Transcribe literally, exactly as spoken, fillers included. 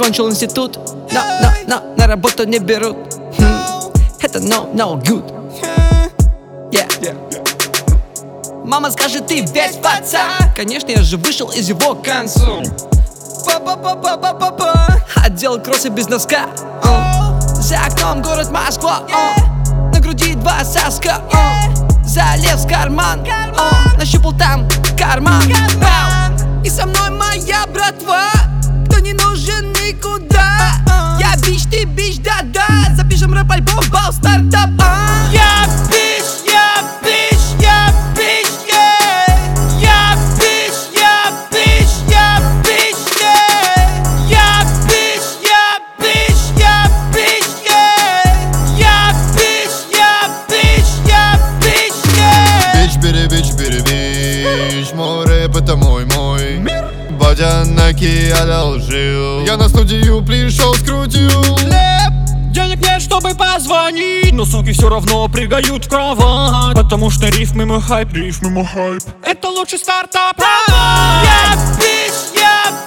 Закончил институт, но, но, но на работу не берут. хм, Это no, no good. yeah. Мама скажет, ты весь в отца. Конечно, я же вышел из его к концу. Отдел кроссы без носка. uh. За окном город Москва. uh. На груди два соска. uh. Залез в карман. uh. Нащупал там карман. uh. И со мной моя братва, кто не нужен никуда. Я бич, ты бич, да-да. Запишем рэп-альбом, бал, стартап. uh. Я бич, я бич, я бич, yeah. Я бич, я бич, я бич, yeah. Я бич, я бич, я бич, yeah. Я бич, я бич, я бич, yeah. Бич, бери, бич, бери, бич. Мой рэп это мой, мой мир. Водянаки одолжил. Я на студию пришел, скрутил хлеб. Денег нет, чтобы позвонить, но суки все равно прыгают в кровать. Потому что рифмы мой хайп, рифмы мой хайп. Это лучший стартап. Я бич, я